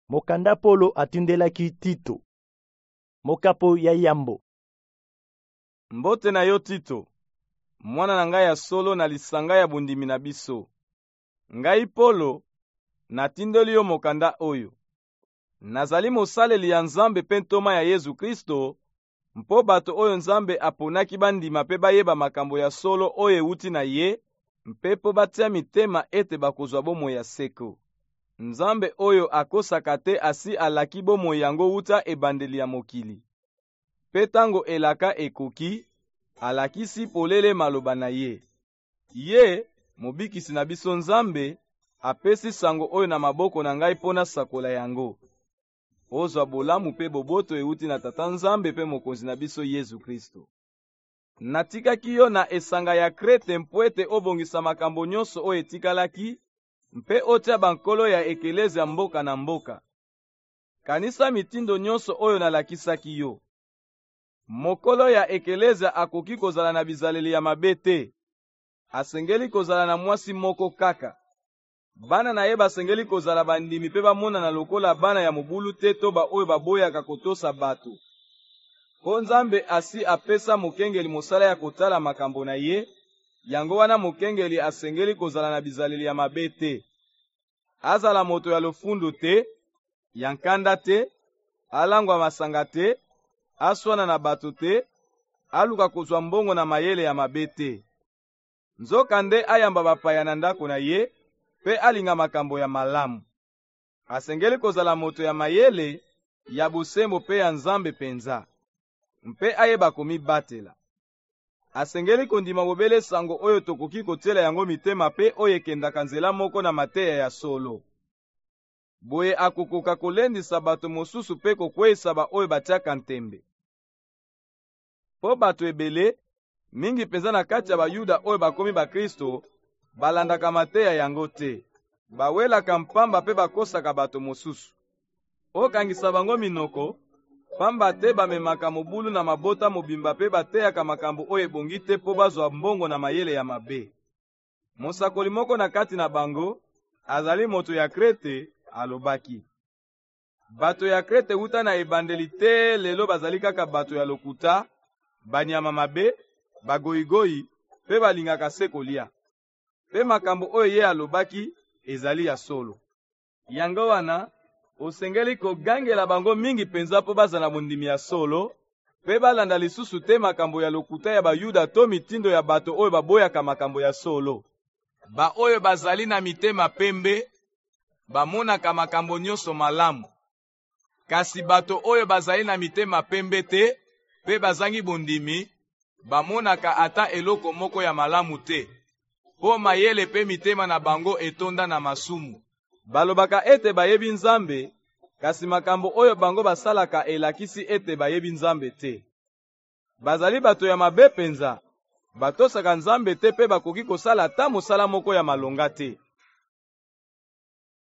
Mokanda Polo atindelaki Tito. Mokapo ya yambo. Mbote na yo Tito, mwana na ngai ya solo na lisanga ya bundimi na biso. Ngai Polo, natindeli yo mokanda oyo. Nazali mosaleli ya Nzambe pe ntoma ya Yesu Kristo, mpo bato oyo Nzambe aponaki bandima pe bayeba makambo ya solo oyo ewuti na ye, mpe po batia mitema ete bakozwa bomoi ya seko. Nzambe oyo akosaka te asi alaki bomoi yango wuta ebandeli ya mokili. Pe tango elaka ekoki, alakisi polele maloba na ye. Ye, mobikisi na biso Nzambe, apesi sango oyo na maboko na ngai pona sakola yango. Ozwa bolamu pe boboto ewuti na Tata Nzambe pe mokonzi na biso Yesu Kristo. Natikaki yo na esanga ya Krete mpo ete obongisa makambo nyonso oyo etikalaki, mpe otia bankolo ya ekelezia mboka na mboka. Kanisa mitindo nyonso oyo nalakisaki yo. Mokolo ya ekelezia akoki kozala na bizaleli ya mabe te. Asengeli kozala na mwasi moko kaka. Bana na ye basengeli kozala bandimi pe bamonana lokola bana ya mobulu te to ba oyo baboyaka kotosa bato. Po Nzambe asi apesa mokengeli mosala ya kotala makambo na ye, yango wana mokengeli asengeli kozala na bizaleli ya mabe te. Azala moto ya lofundu te, ya nkanda te, alangwa masanga te, aswana na bato te, aluka kozwa mbongo na mayele ya mabe te. Nzoka nde ayamba bapaya na ndako na ye, pe alinga makambo ya malamu. Asengeli kozala moto ya mayele, ya bosembo pe ya Nzambe penza, mpe ayeba komibatela. Asengeli kondima bobele sango oyo tokoki kotiela yango mitema pe oyo ekendaka nzela moko na mateya ya solo. Boye akokoka kolendisa bato mosusu pe kokweyisa ba oyo batiaka ntembe. Po bato ebele, mingi penza na kati ya bayuda oyo bakomi bakristo, balandaka mateya yango te. Bawelaka mpamba pe bakosaka bato mosusu. Okangisa bango minoko, pamba te bamemaka mobulu na mabota mobimba pe bateyaka makambo oyo ebongi te po bazwa mbongo na mayele ya mabe. Mosakoli moko na kati na bango, azali moto ya Krete, alobaki. Bato ya Krete wuta na ebandeli te lelo bazali kaka bato ya lokuta, banyama mabe, bagoyigoyi, pe balingaka se kolia. Pe makambo oyo ye alobaki, ezali ya solo. Yango wana, osengeli kogangela bango mingi penza po bazala mondimi ya solo, pe balanda lisusu te makambo ya lokuta ya bayuda to mitindo ya bato oyo baboyaka makambo ya solo. Ba oyo bazali na mitema pembe, bamonaka makambo nyonso malamu. Kasi bato oyo bazali na mitema pembe te, pe bazangi bondimi, bamonaka ata eloko moko ya malamu te. Po mayele pe mitema na bango etonda na masumu. Balobaka ete bayebi Nzambe, kasi makambo oyo bango basalaka elakisi ete bayebi Nzambe te. Bazali bato ya mabe penza, batosaka Nzambe te pe bakoki kosala ata mosala moko ya malonga te.